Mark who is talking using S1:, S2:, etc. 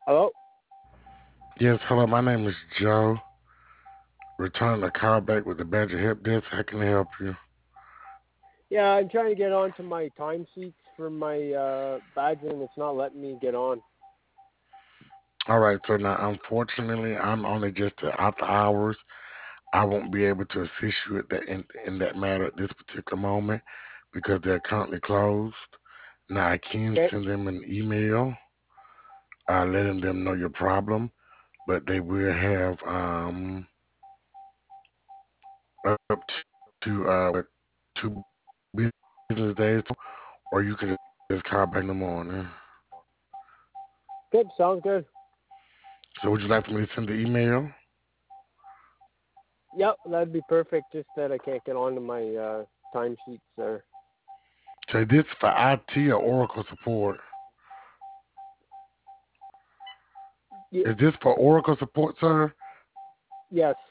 S1: Hello?
S2: Yes, hello, my name is Joe. Returning the call back with the Badger Help Desk. How can I help you?
S1: Yeah, I'm trying to get onto my timesheets for my badger and it's not letting me get on.
S2: All right, so now unfortunately I'm only just after hours. I won't be able to assist you at in that matter at this particular moment because they're currently closed. Now I can
S1: Okay.
S2: send them an email, letting them know your problem, but they will have up to two business days, or you can just call back in the morning.
S1: Good, sounds good.
S2: So would you like for me to send the email?
S1: Yep, that'd be perfect. Just that I can't get onto my timesheets there.
S2: So this for IT or Oracle support?
S1: Y-
S2: Is this for Oracle support, sir?
S1: yes.